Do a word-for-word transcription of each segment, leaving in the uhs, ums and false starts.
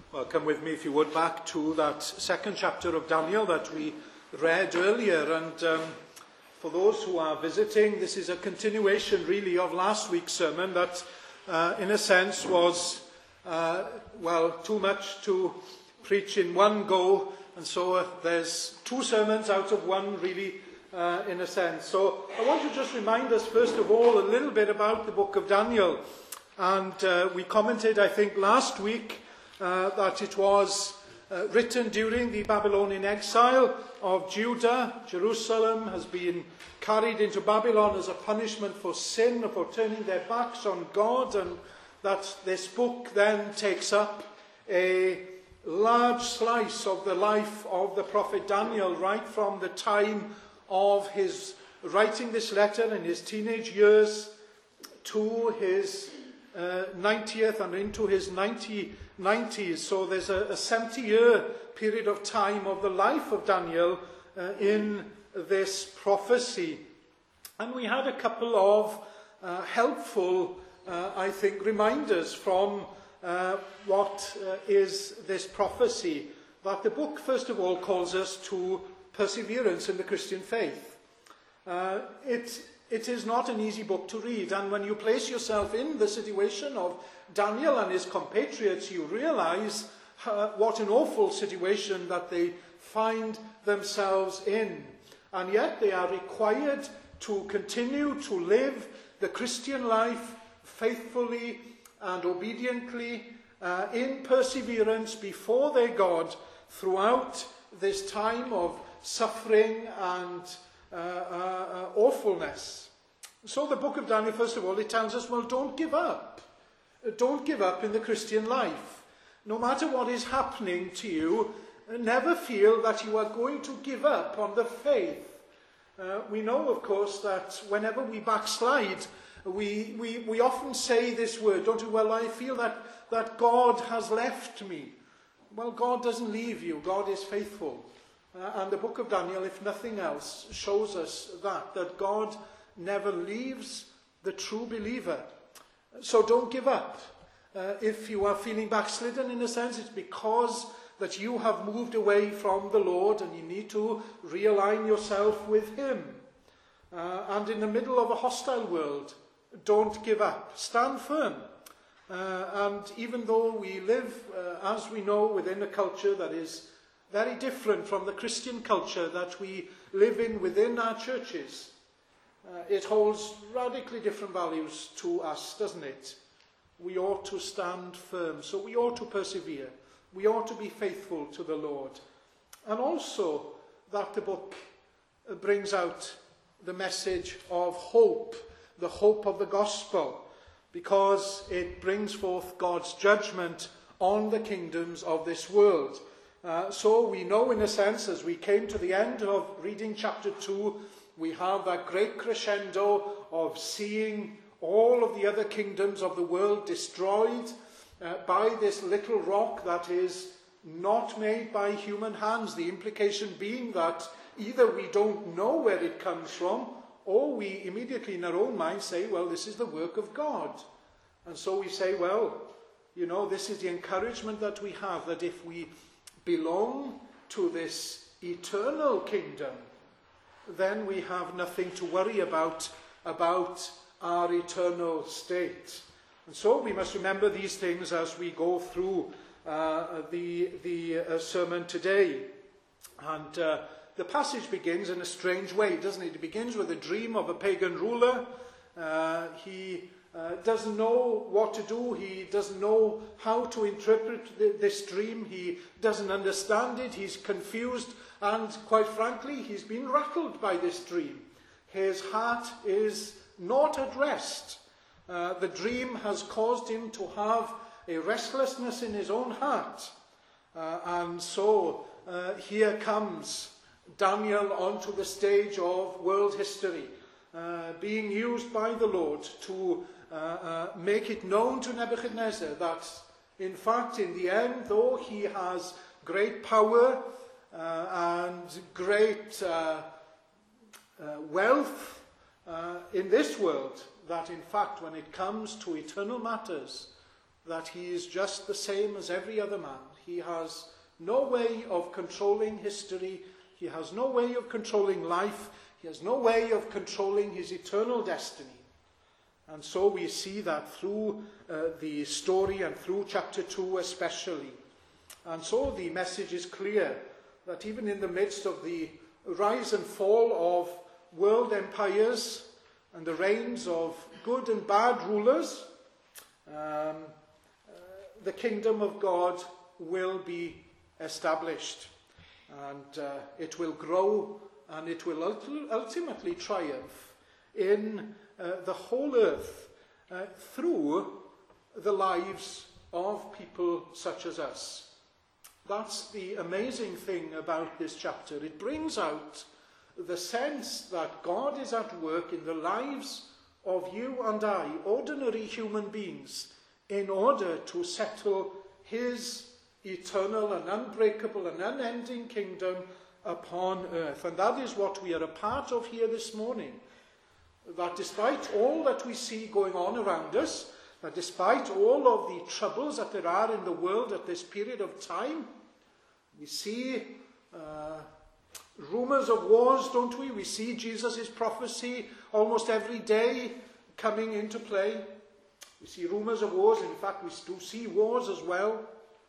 Well, come with me, if you would, back to that second chapter of Daniel that we read earlier. And um, for those who are visiting, this is a continuation, really, of last week's sermon that, uh, in a sense, was, uh, well, too much to preach in one go. And so uh, there's two sermons out of one, really, uh, in a sense. So I want to just remind us, first of all, a little bit about the book of Daniel. And uh, we commented, I think, last week uh, that it was uh, written during the Babylonian exile of Judah. Jerusalem has been carried into Babylon as a punishment for sin, for turning their backs on God, and that this book then takes up a large slice of the life of the prophet Daniel, right from the time of his writing this letter in his teenage years to his uh, ninetieth and into his nineties. So there's a, a seventy-year period of time of the life of Daniel uh, in this prophecy. And we had a couple of uh, helpful, uh, I think, reminders from uh, what uh, is this prophecy. That the book, first of all, calls us to perseverance in the Christian faith. Uh, it, it is not an easy book to read, and when you place yourself in the situation of Daniel and his compatriots, you realize uh, what an awful situation that they find themselves in. And yet they are required to continue to live the Christian life faithfully and obediently uh, in perseverance before their God throughout this time of suffering and uh, uh, awfulness. So the book of Daniel, first of all, it tells us, well, don't give up. Don't give up in the Christian life. No matter what is happening to you, never feel that you are going to give up on the faith. Uh, we know, of course, that whenever we backslide, we, we, we often say this word, don't we? Well, I feel that, that God has left me. Well, God doesn't leave you. God is faithful. Uh, and the book of Daniel, if nothing else, shows us that, that God never leaves the true believer. So don't give up. Uh, if you are feeling backslidden, in a sense, it's because that you have moved away from the Lord and you need to realign yourself with Him. Uh, and in the middle of a hostile world, don't give up. Stand firm. Uh, and even though we live, uh, as we know, within a culture that is very different from the Christian culture that we live in within our churches, uh, it holds radically different values to us, doesn't it? We ought to stand firm. So we ought to persevere. We ought to be faithful to the Lord. And also that the book brings out the message of hope, the hope of the gospel, because it brings forth God's judgment on the kingdoms of this world. Uh, so we know, in a sense, as we came to the end of reading chapter two, we have that great crescendo of seeing all of the other kingdoms of the world destroyed uh, by this little rock that is not made by human hands. The implication being that either we don't know where it comes from, or we immediately in our own minds say, well, this is the work of God. And so we say, well, you know, this is the encouragement that we have, that if we belong to this eternal kingdom, then we have nothing to worry about, about our eternal state. And so we must remember these things as we go through uh, the, the uh, sermon today. And uh, the passage begins in a strange way, doesn't it? It begins with a dream of a pagan ruler. Uh, he uh, doesn't know what to do. He doesn't know how to interpret th- this dream. He doesn't understand it. He's confused. And quite frankly, he's been rattled by this dream. His heart is not at rest. Uh, the dream has caused him to have a restlessness in his own heart. Uh, and so uh, here comes Daniel onto the stage of world history, uh, being used by the Lord to uh, uh, make it known to Nebuchadnezzar that, in fact, in the end, though he has great power uh, and great uh, uh, wealth uh, in this world, that in fact, when it comes to eternal matters, that he is just the same as every other man. He has no way of controlling history. He has no way of controlling life. He has no way of controlling his eternal destiny. And so we see that through uh, the story and through chapter two especially. And so the message is clear that even in the midst of the rise and fall of world empires and the reigns of good and bad rulers, um, uh, the kingdom of God will be established. And uh, it will grow and it will ult- ultimately triumph in uh, the whole earth uh, through the lives of people such as us. That's the amazing thing about this chapter. It brings out the sense that God is at work in the lives of you and I, ordinary human beings, in order to settle his eternal and unbreakable and unending kingdom upon earth. And that is what we are a part of here this morning. That despite all that we see going on around us, that despite all of the troubles that there are in the world at this period of time, we see uh, rumours of wars, don't we? We see Jesus' prophecy almost every day coming into play. We see rumours of wars. In fact, we do see wars as well.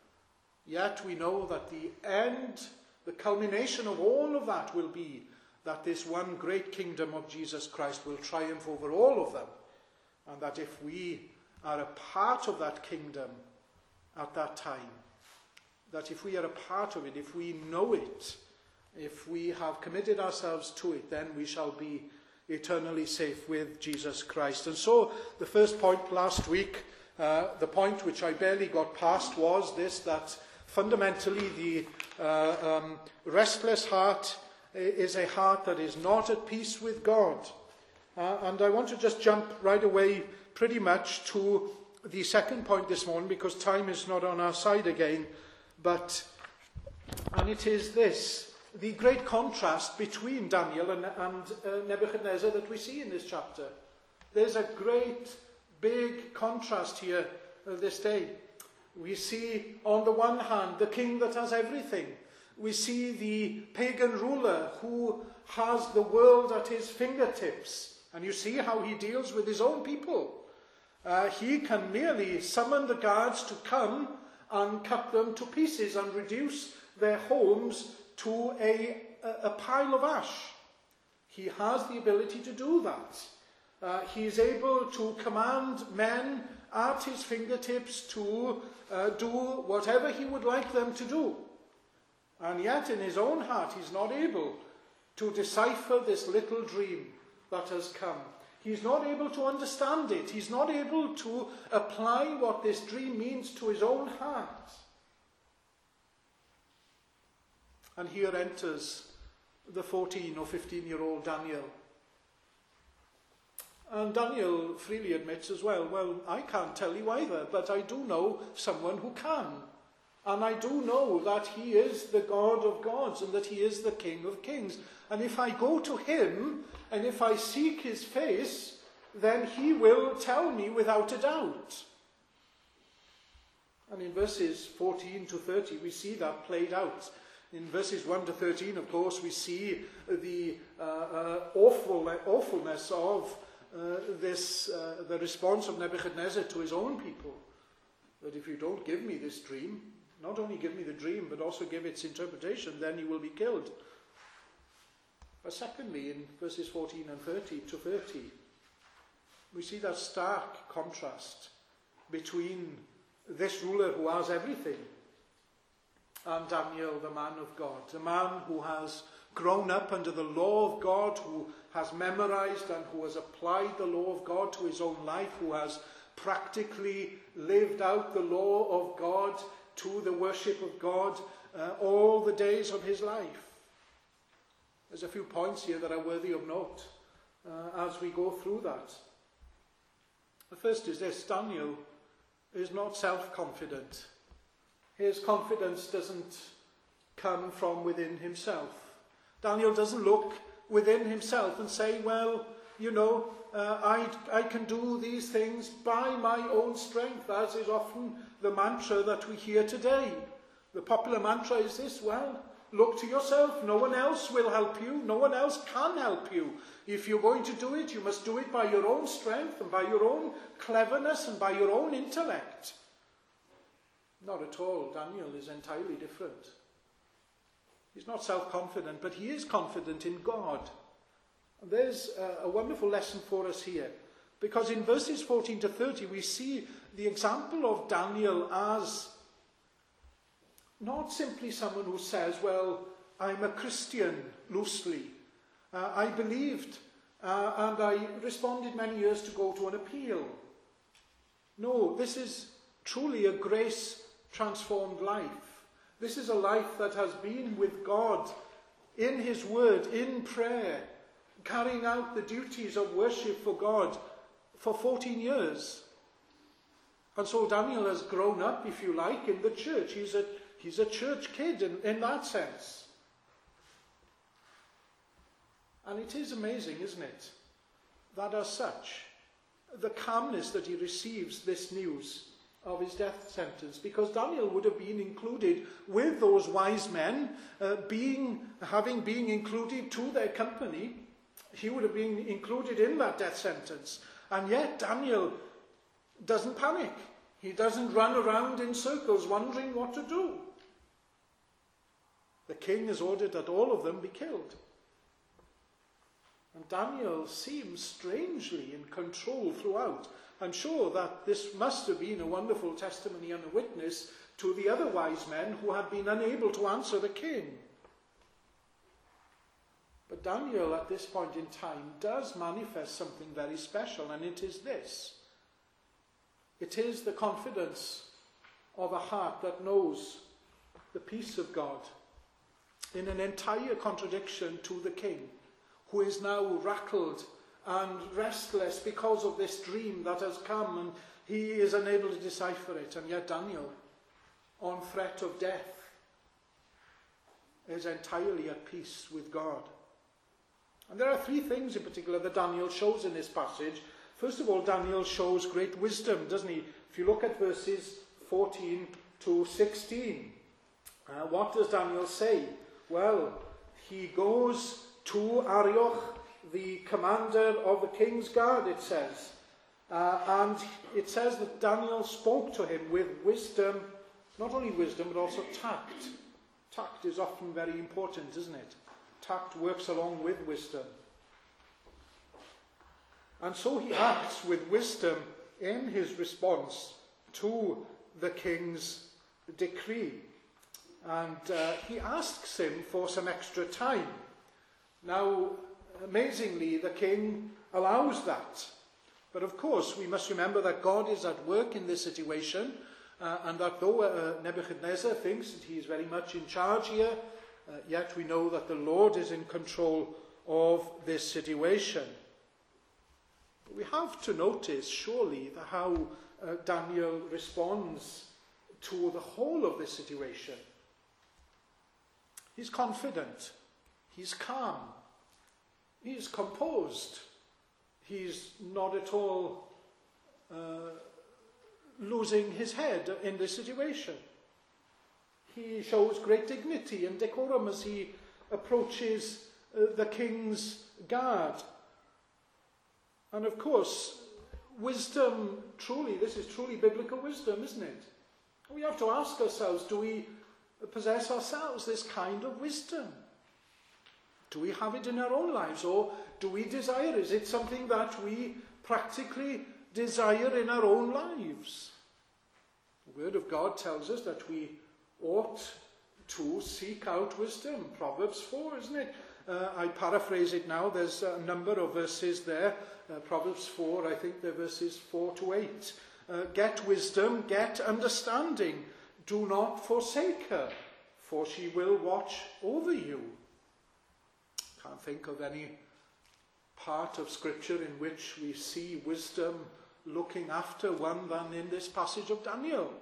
Yet we know that the end, the culmination of all of that will be that this one great kingdom of Jesus Christ will triumph over all of them. And that if we are a part of that kingdom at that time, that if we are a part of it, if we know it, if we have committed ourselves to it, then we shall be eternally safe with Jesus Christ. And so the first point last week, uh, the point which I barely got past, was this, that fundamentally the uh, um, restless heart is a heart that is not at peace with God. Uh, and I want to just jump right away pretty much to the second point this morning, because time is not on our side again. But, and it is this, the great contrast between Daniel and, and uh, Nebuchadnezzar that we see in this chapter. There's a great, big contrast here uh, this day. We see, on the one hand, the king that has everything. We see the pagan ruler who has the world at his fingertips. And you see how he deals with his own people. Uh, he can merely summon the guards to come and cut them to pieces and reduce their homes to a, a, a pile of ash. He has the ability to do that. Uh, he is able to command men at his fingertips to uh, do whatever he would like them to do. And yet in his own heart he's not able to decipher this little dream that has come. He's not able to understand it. He's not able to apply what this dream means to his own heart. And here enters the fourteen or fifteen year old Daniel. And Daniel freely admits as well, well, I can't tell you either, but I do know someone who can. And I do know that he is the God of gods and that he is the King of kings. And if I go to him and if I seek his face, then he will tell me without a doubt. And in verses fourteen to thirty, we see that played out. In verses one to thirteen, of course, we see the uh, uh, awful, awfulness of uh, this, uh, the response of Nebuchadnezzar to his own people. That if you don't give me this dream, not only give me the dream, but also give its interpretation, then you will be killed. But secondly, in verses fourteen and thirty to thirty, we see that stark contrast between this ruler who has everything and Daniel, the man of God, the man who has grown up under the law of God, who has memorized and who has applied the law of God to his own life, who has practically lived out the law of God to the worship of God uh, all the days of his life. There's a few points here that are worthy of note uh, as we go through that. The first is this: Daniel is not self-confident. His confidence doesn't come from within himself. Daniel doesn't look within himself and say, well, you know, uh, I, I can do these things by my own strength, as is often the mantra that we hear today. The popular mantra is this: well, look to yourself. No one else will help you. No one else can help you. If you're going to do it, you must do it by your own strength and by your own cleverness and by your own intellect. Not at all. Daniel is entirely different. He's not self-confident, but he is confident in God. And there's a, a wonderful lesson for us here, because in verses fourteen to thirty we see the example of Daniel as not simply someone who says, well, I'm a Christian loosely. Uh, I believed uh, and I responded many years ago to an appeal. No, this is truly a grace-transformed life. This is a life that has been with God in his word, in prayer, carrying out the duties of worship for God for fourteen years. And so Daniel has grown up, if you like, in the church. He's a, he's a church kid in, in that sense. And it is amazing, isn't it, that as such, the calmness that he receives this news of his death sentence, because Daniel would have been included with those wise men, uh, being having been included to their company. He would have been included in that death sentence. And yet Daniel doesn't panic. He doesn't run around in circles wondering what to do. The king has ordered that all of them be killed. And Daniel seems strangely in control throughout. I'm sure that this must have been a wonderful testimony and a witness to the other wise men who had been unable to answer the king. But Daniel, at this point in time, does manifest something very special, and it is this. It is the confidence of a heart that knows the peace of God, in an entire contradiction to the king, who is now rattled and restless because of this dream that has come, and he is unable to decipher it. And yet Daniel, on threat of death, is entirely at peace with God. And there are three things in particular that Daniel shows in this passage. First of all, Daniel shows great wisdom, doesn't he? If you look at verses fourteen to sixteen, uh, what does Daniel say? Well, he goes to Arioch, the commander of the king's guard, it says. Uh, and it says that Daniel spoke to him with wisdom, not only wisdom, but also tact. Tact is often very important, isn't it? Tact works along with wisdom. And so he acts with wisdom in his response to the king's decree. And uh, he asks him for some extra time. Now, amazingly, the king allows that. But of course, we must remember that God is at work in this situation, uh, and that though uh, Nebuchadnezzar thinks that he is very much in charge here, uh, yet we know that the Lord is in control of this situation. But we have to notice, surely, the, how uh, Daniel responds to the whole of this situation. He's confident. He's calm. He's composed. He's not at all uh, losing his head in this situation. He shows great dignity and decorum as he approaches uh, the king's guard. And of course, wisdom, truly, this is truly biblical wisdom, isn't it? We have to ask ourselves, do we possess ourselves this kind of wisdom? Do we have it in our own lives, or do we desire? Is it something that we practically desire in our own lives? The Word of God tells us that we ought to seek out wisdom. Proverbs four, isn't it? Uh, I paraphrase it now. There's a number of verses there. Uh, Proverbs four, I think they're verses four to eight. Uh, get wisdom, get understanding. Do not forsake her, for she will watch over you. Can't think of any part of Scripture in which we see wisdom looking after one than in this passage of Daniel.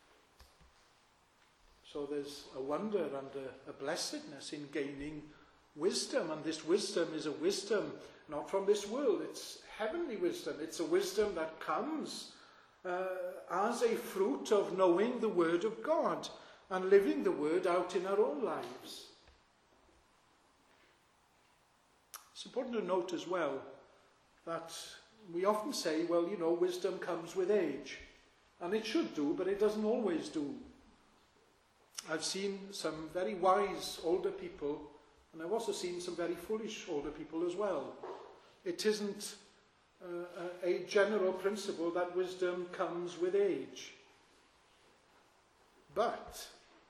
So there's a wonder and a, a blessedness in gaining wisdom, and this wisdom is a wisdom not from this world, it's heavenly wisdom. It's a wisdom that comes uh, as a fruit of knowing the Word of God and living the Word out in our own lives. It's important to note as well that we often say, well, you know, wisdom comes with age. And it should do, but it doesn't always do. I've seen some very wise older people, and I've also seen some very foolish older people as well. It isn't uh, a general principle that wisdom comes with age. But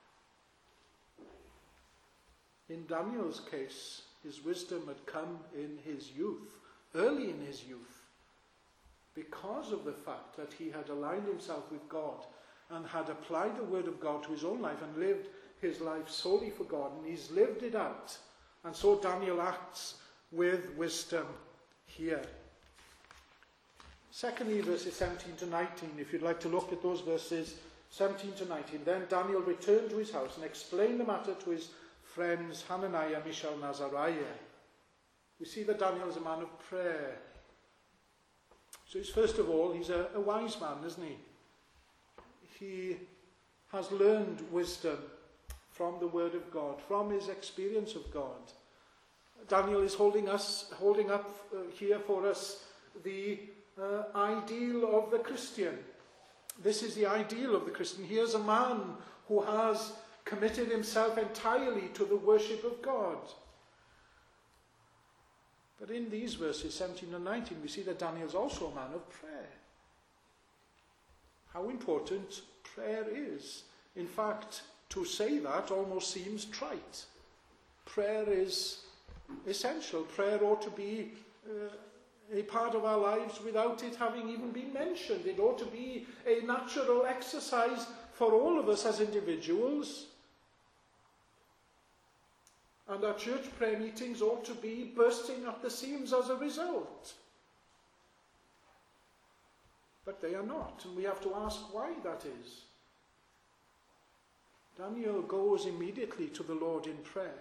in Daniel's case, his wisdom had come in his youth, early in his youth, because of the fact that he had aligned himself with God and had applied the Word of God to his own life and lived his life solely for God, and he's lived it out. And so Daniel acts with wisdom here. Secondly, verses seventeen to nineteen, if you'd like to look at those verses, seventeen to nineteen. Then Daniel returned to his house and explained the matter to his friends Hananiah, Mishael, and Azariah. We see that Daniel is a man of prayer. So he's, first of all, he's a, a wise man, isn't he? He has learned wisdom from the Word of God, from his experience of God. Daniel is holding us, holding up uh, here for us the uh, ideal of the Christian. This is the ideal of the Christian. Here's a man who has committed himself entirely to the worship of God. But in these verses, seventeen and nineteen, we see that Daniel is also a man of prayer. How important prayer is. In fact, to say that almost seems trite. Prayer is essential. Prayer ought to be uh, a part of our lives without it having even been mentioned. It ought to be a natural exercise for all of us as individuals. And our church prayer meetings ought to be bursting at the seams as a result. But they are not, and we have to ask why that is. Daniel goes immediately to the Lord in prayer.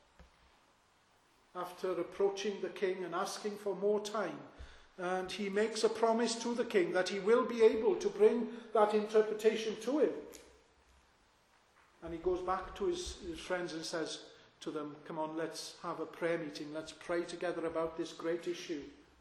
After approaching the king and asking for more time, and he makes a promise to the king that he will be able to bring that interpretation to him. And he goes back to his, his friends and says to them, come on, let's have a prayer meeting. Let's pray together about this great issue.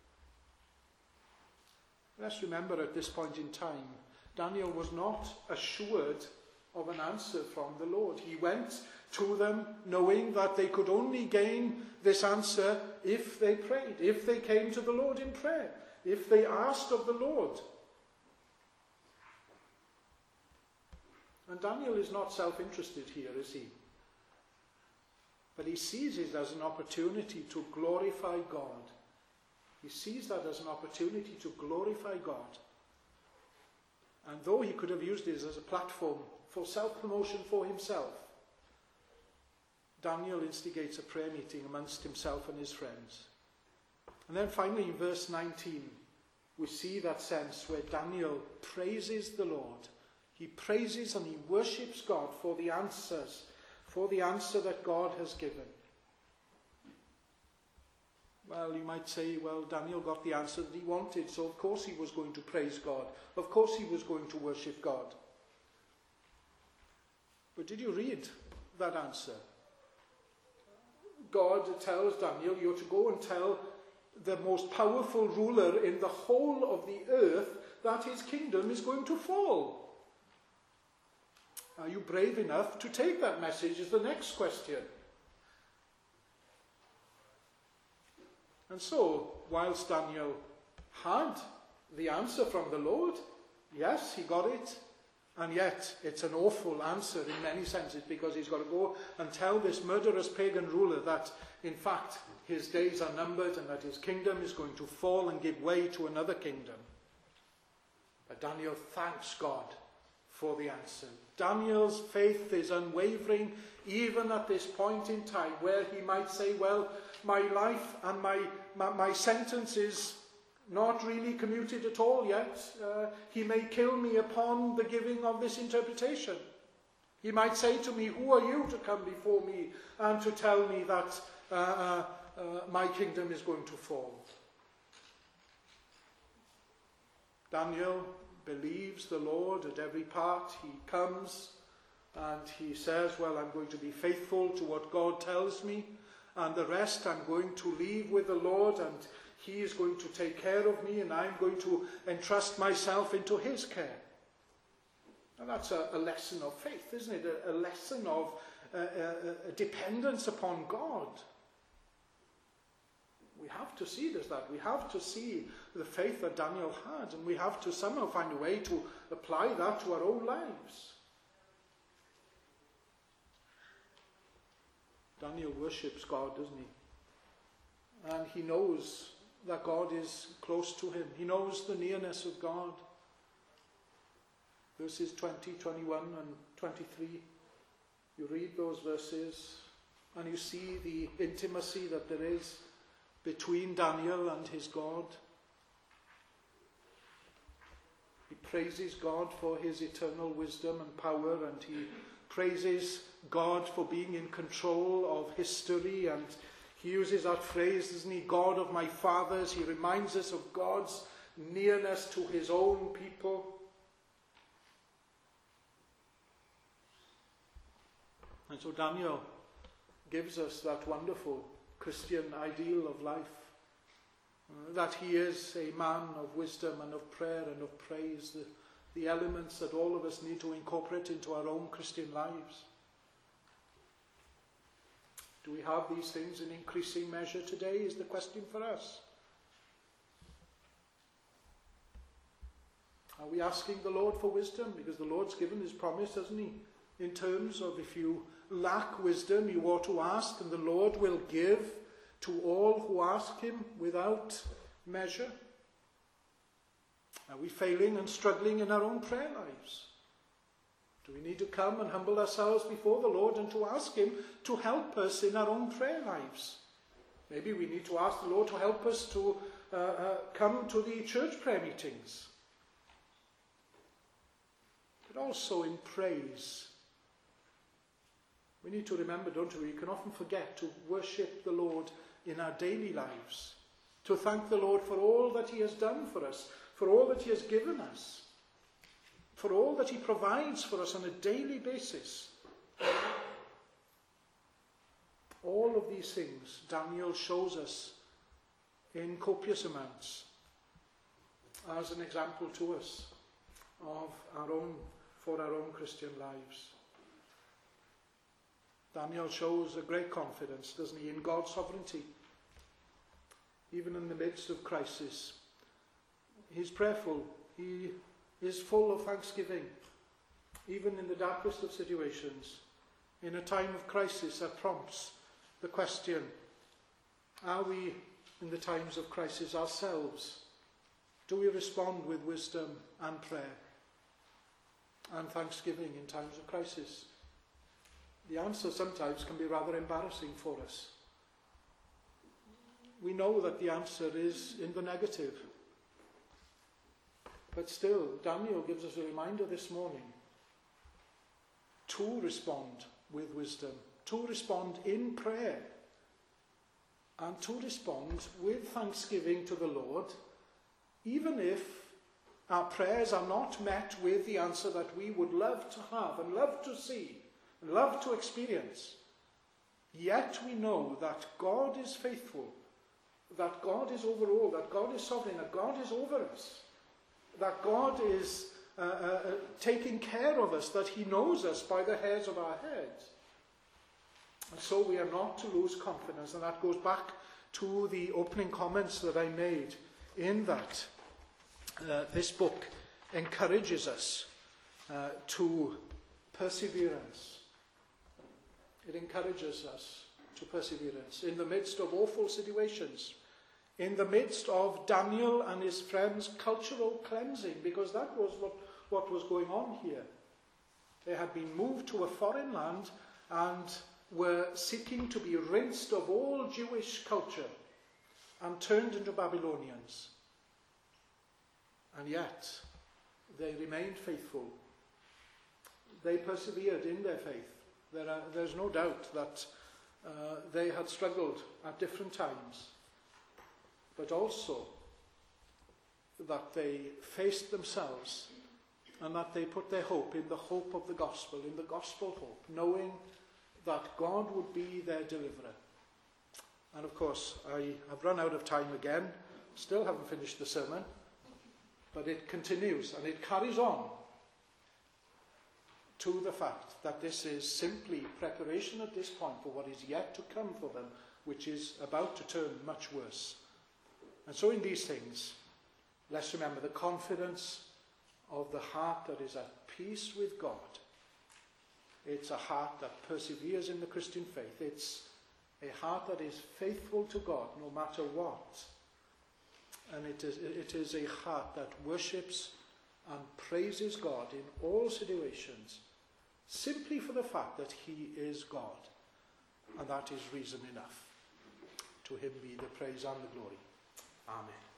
Let's remember at this point in time, Daniel was not assured of an answer from the Lord. He went to them knowing that they could only gain this answer if they prayed, if they came to the Lord in prayer, if they asked of the Lord. And Daniel is not self-interested here, is he? But he sees it as an opportunity to glorify God. He sees that as an opportunity to glorify God. And though he could have used this as a platform for self-promotion for himself, Daniel instigates a prayer meeting amongst himself and his friends. And then finally in verse nineteen, we see that sense where Daniel praises the Lord. He praises and he worships God for the answers, for the answer that God has given. Well, you might say, well, Daniel got the answer that he wanted, so of course he was going to praise God. Of course he was going to worship God. But did you read that answer? God tells Daniel, you're to go and tell the most powerful ruler in the whole of the earth that his kingdom is going to fall. Are you brave enough to take that message is the next question. And so, whilst Daniel had the answer from the Lord, yes, he got it, and yet it's an awful answer in many senses, because he's got to go and tell this murderous pagan ruler that, in fact, his days are numbered and that his kingdom is going to fall and give way to another kingdom. But Daniel thanks God for the answer. Daniel's faith is unwavering even at this point in time where he might say, well, my life and my, my, my sentence is not really commuted at all yet. Uh, he may kill me upon the giving of this interpretation. He might say to me, who are you to come before me and to tell me that uh, uh, uh, my kingdom is going to fall. Daniel believes the Lord at every part. He comes and he says, well, I'm going to be faithful to what God tells me, and the rest I'm going to leave with the Lord, and he is going to take care of me, and I'm going to entrust myself into his care. And that's a, a lesson of faith, isn't it? A, a lesson of uh, a, a dependence upon God. We have to see it as that. We have to see the faith that Daniel had, and we have to somehow find a way to apply that to our own lives. Daniel worships God, doesn't he? And he knows that God is close to him. He knows the nearness of God. Verses twenty, twenty-one and twenty-three. You read those verses and you see the intimacy that there is between Daniel and his God. He praises God for his eternal wisdom and power, and he praises God for being in control of history, and he uses that phrase, isn't he? God of my fathers. He reminds us of God's nearness to his own people. And so Daniel gives us that wonderful Christian ideal of life, uh, that he is a man of wisdom and of prayer and of praise, the, the elements that all of us need to incorporate into our own Christian lives. Do we have these things in increasing measure today, is the question for us. Are we asking the Lord for wisdom? Because the Lord's given his promise, hasn't he? In terms of, if you lack wisdom, you ought to ask, and the Lord will give to all who ask him without measure. Are we failing and struggling in our own prayer lives? Do we need to come and humble ourselves before the Lord and to ask him to help us in our own prayer lives? Maybe we need to ask the Lord to help us to uh, uh, come to the church prayer meetings. But also in praise. We need to remember, don't we? We can often forget to worship the Lord in our daily lives. To thank the Lord for all that he has done for us, for all that he has given us, for all that he provides for us on a daily basis. All of these things Daniel shows us in copious amounts as an example to us of our own, for our own Christian lives. Daniel shows a great confidence, doesn't he, in God's sovereignty. Even in the midst of crisis, he's prayerful. He is full of thanksgiving, even in the darkest of situations. In a time of crisis, that prompts the question, are we, in the times of crisis ourselves, do we respond with wisdom and prayer and thanksgiving in times of crisis? The answer sometimes can be rather embarrassing for us. We know that the answer is in the negative. But still, Daniel gives us a reminder this morning to respond with wisdom, to respond in prayer, and to respond with thanksgiving to the Lord, even if our prayers are not met with the answer that we would love to have and love to see and love to experience. Yet we know that God is faithful, that God is over all, that God is sovereign, that God is over us, that God is uh, uh, taking care of us, that he knows us by the hairs of our heads. And so we are not to lose confidence, and that goes back to the opening comments that I made in that. Uh, this book encourages us uh, to perseverance. It encourages us to perseverance in the midst of awful situations, in the midst of Daniel and his friends' cultural cleansing, because that was what, what was going on here. They had been moved to a foreign land and were seeking to be rinsed of all Jewish culture and turned into Babylonians. And yet, they remained faithful. They persevered in their faith. There are, there's no doubt that uh, they had struggled at different times, but also that they faced themselves and that they put their hope in the hope of the gospel, in the gospel hope, knowing that God would be their deliverer. And of course, I have run out of time again, still haven't finished the sermon, but it continues and it carries on to the fact that this is simply preparation at this point for what is yet to come for them, which is about to turn much worse. And so in these things, let's remember the confidence of the heart that is at peace with God. It's a heart that perseveres in the Christian faith. It's a heart that is faithful to God no matter what. And it is, it is a heart that worships and praises God in all situations, simply for the fact that he is God. And that is reason enough. To him be the praise and the glory. Amen.